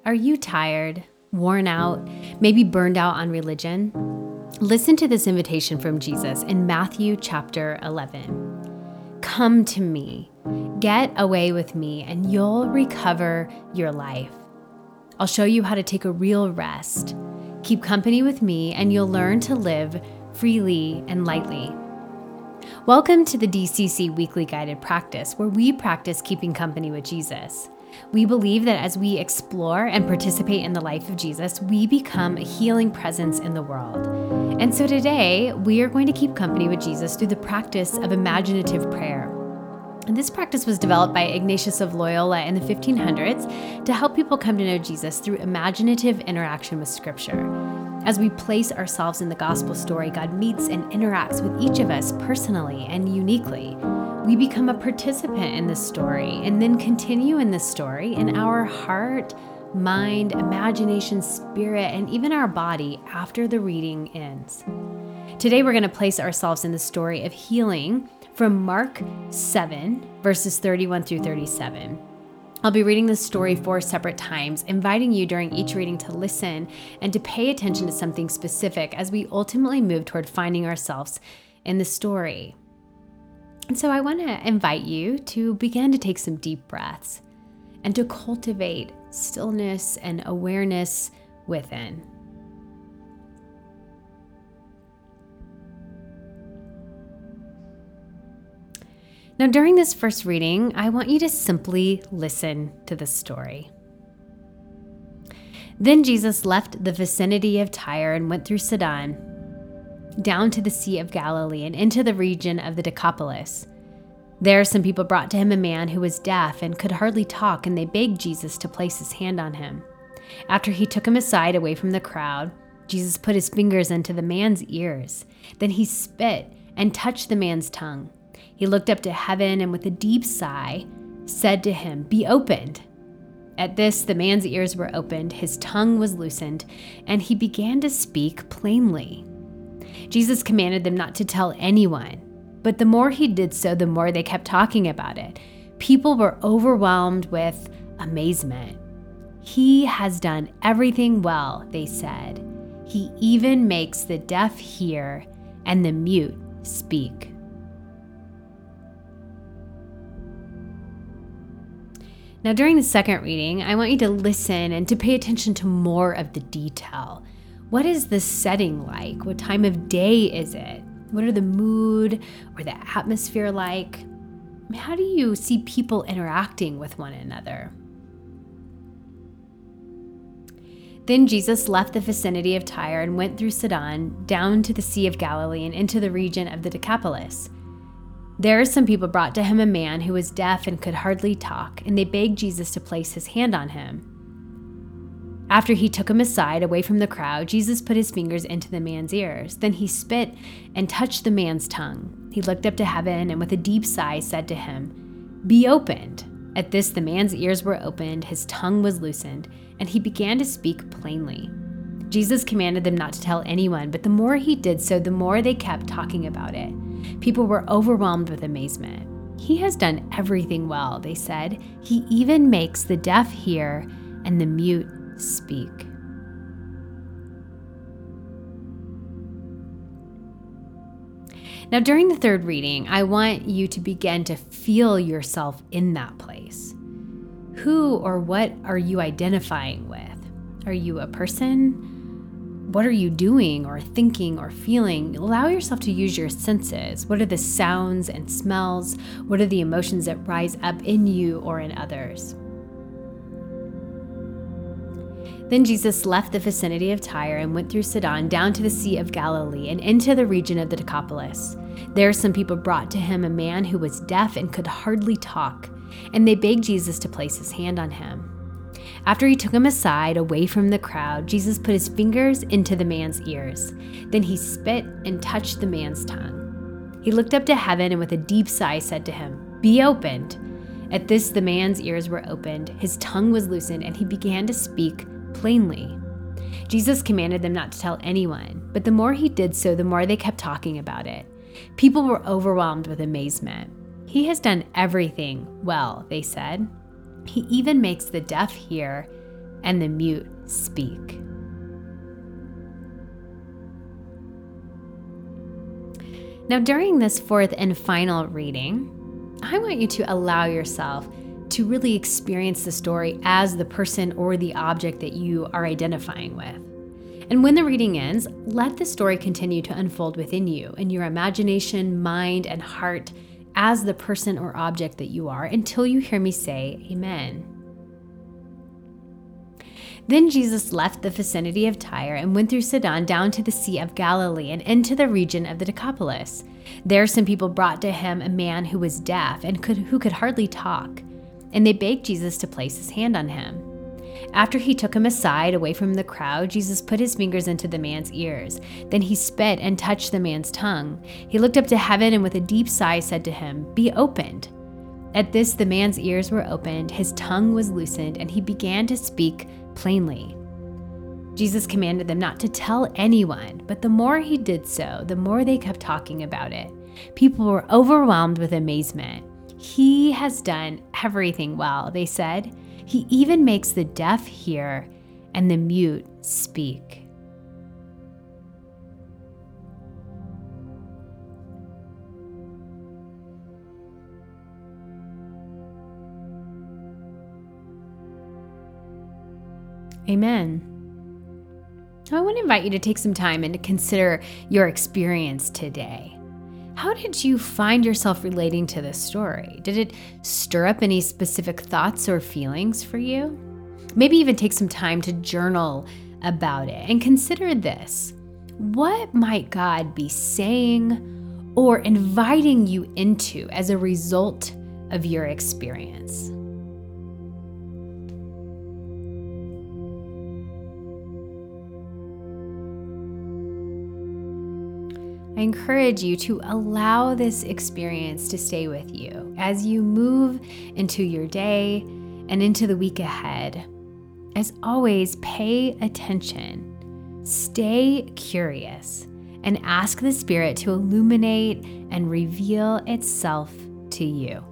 Are you tired, worn out, maybe burned out on religion? Listen to this invitation from Jesus in Matthew chapter 11. Come to me, get away with me, and you'll recover your life. I'll show you how to take a real rest. Keep company with me, and you'll learn to live freely and lightly. Welcome to the DCC Weekly Guided Practice, where we practice keeping company with Jesus. We believe that as we explore and participate in the life of Jesus, we become a healing presence in the world. And so today, we are going to keep company with Jesus through the practice of imaginative prayer. And this practice was developed by Ignatius of Loyola in the 1500s to help people come to know Jesus through imaginative interaction with Scripture. As we place ourselves in the gospel story, God meets and interacts with each of us personally and uniquely. We become a participant in this story and then continue in this story in our heart, mind, imagination, spirit, and even our body after the reading ends. Today, we're going to place ourselves in the story of healing from Mark 7, verses 31 through 37. I'll be reading this story 4 separate times, inviting you during each reading to listen and to pay attention to something specific as we ultimately move toward finding ourselves in the story. And so I want to invite you to begin to take some deep breaths and to cultivate stillness and awareness within. Now, during this first reading, I want you to simply listen to the story. Then Jesus left the vicinity of Tyre and went through Sidon, down to the Sea of Galilee and into the region of the Decapolis. There some people brought to him a man who was deaf and could hardly talk, and they begged Jesus to place his hand on him. After he took him aside away from the crowd, Jesus put his fingers into the man's ears. Then he spit and touched the man's tongue. He looked up to heaven and with a deep sigh said to him, "Be opened." At this, the man's ears were opened, his tongue was loosened, and he began to speak plainly. Jesus commanded them not to tell anyone, but the more he did so, the more they kept talking about it. People were overwhelmed with amazement. "He has done everything well," they said. "He even makes the deaf hear and the mute speak." Now, during the second reading, I want you to listen and to pay attention to more of the detail. What is the setting like? What time of day is it? What are the mood or the atmosphere like? How do you see people interacting with one another? Then Jesus left the vicinity of Tyre and went through Sidon, down to the Sea of Galilee and into the region of the Decapolis. There some people brought to him a man who was deaf and could hardly talk, and they begged Jesus to place his hand on him. After he took him aside away from the crowd, Jesus put his fingers into the man's ears. Then he spit and touched the man's tongue. He looked up to heaven and with a deep sigh said to him, "Be opened." At this, the man's ears were opened, his tongue was loosened, and he began to speak plainly. Jesus commanded them not to tell anyone, but the more he did so, the more they kept talking about it. People were overwhelmed with amazement. "He has done everything well," they said. "He even makes the deaf hear and the mute speak." Now, during the third reading, I want you to begin to feel yourself in that place. Who or what are you identifying with? Are you a person? What are you doing or thinking or feeling? Allow yourself to use your senses. What are the sounds and smells? What are the emotions that rise up in you or in others? Then Jesus left the vicinity of Tyre and went through Sidon, down to the Sea of Galilee and into the region of the Decapolis. There some people brought to him a man who was deaf and could hardly talk, and they begged Jesus to place his hand on him. After he took him aside away from the crowd, Jesus put his fingers into the man's ears. Then he spit and touched the man's tongue. He looked up to heaven and with a deep sigh said to him, "Be opened." At this, the man's ears were opened, his tongue was loosened, and he began to speak plainly. Jesus commanded them not to tell anyone, but the more he did so, the more they kept talking about it. People were overwhelmed with amazement. "He has done everything well," they said. "He even makes the deaf hear and the mute speak. Now, during this fourth and final reading, I want you to allow yourself to really experience the story as the person or the object that you are identifying with. And when the reading ends, let the story continue to unfold within you, in your imagination, mind, and heart, as the person or object that you are, until you hear me say, Amen. Then Jesus left the vicinity of Tyre and went through Sidon down to the Sea of Galilee and into the region of the Decapolis. There some people brought to him a man who was deaf and who could hardly talk, and they begged Jesus to place his hand on him. After he took him aside away from the crowd, Jesus put his fingers into the man's ears. Then he spit and touched the man's tongue. He looked up to heaven and with a deep sigh said to him, "Be opened." At this the man's ears were opened, his tongue was loosened, and he began to speak plainly. Jesus commanded them not to tell anyone, but the more he did so, the more they kept talking about it. People were overwhelmed with amazement. "He has done everything well," they said. "He even makes the deaf hear and the mute speak." Amen. I want to invite you to take some time and to consider your experience today. How did you find yourself relating to this story? Did it stir up any specific thoughts or feelings for you? Maybe even take some time to journal about it and consider this. What might God be saying or inviting you into as a result of your experience? I encourage you to allow this experience to stay with you as you move into your day and into the week ahead. As always, pay attention, stay curious, and ask the Spirit to illuminate and reveal itself to you.